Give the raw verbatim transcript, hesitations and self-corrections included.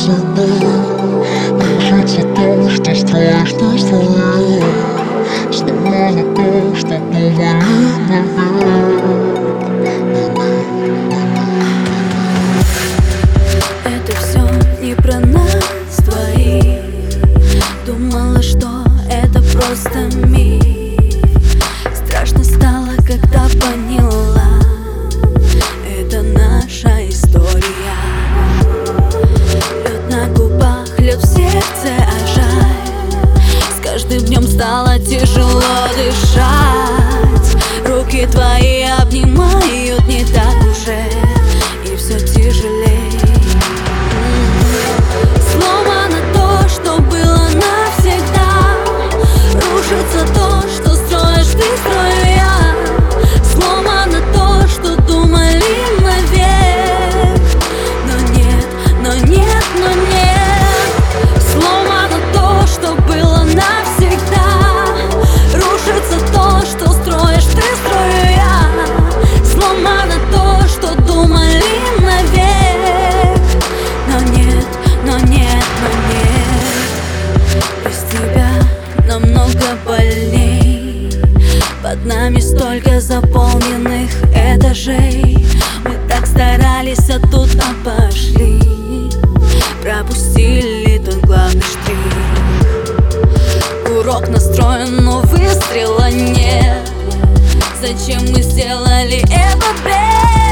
навсегда. Рушится то, что строишь, ты строишь. Сломано то, что думали наверх. Это все не про нас двоих. Думала, что это просто миф. Страшно стало, когда поняла, это наша история. Лед на губах, лед в сердце, а жаль. С каждым днем стало тяжело дышать. Руки твои обнимают не так уже, и все тяжелее. Сломано то, что было навсегда. Рушится то, что строишь ты, строю я. Сломано то, что думали наверх. Но нет, но нет, но нет. Сломано то, что было навсегда. Рушится то, что строишь ты, строю я. Сломано то, что думали наверх. Но нет, но нет, но нет. Без тебя намного больней. Под нами столько заполненных этажей. Мы так старались, а тут обошли. Пропустили тот главный штрих. Урок настроен, но выстрела нет. Зачем мы сделали этот бред?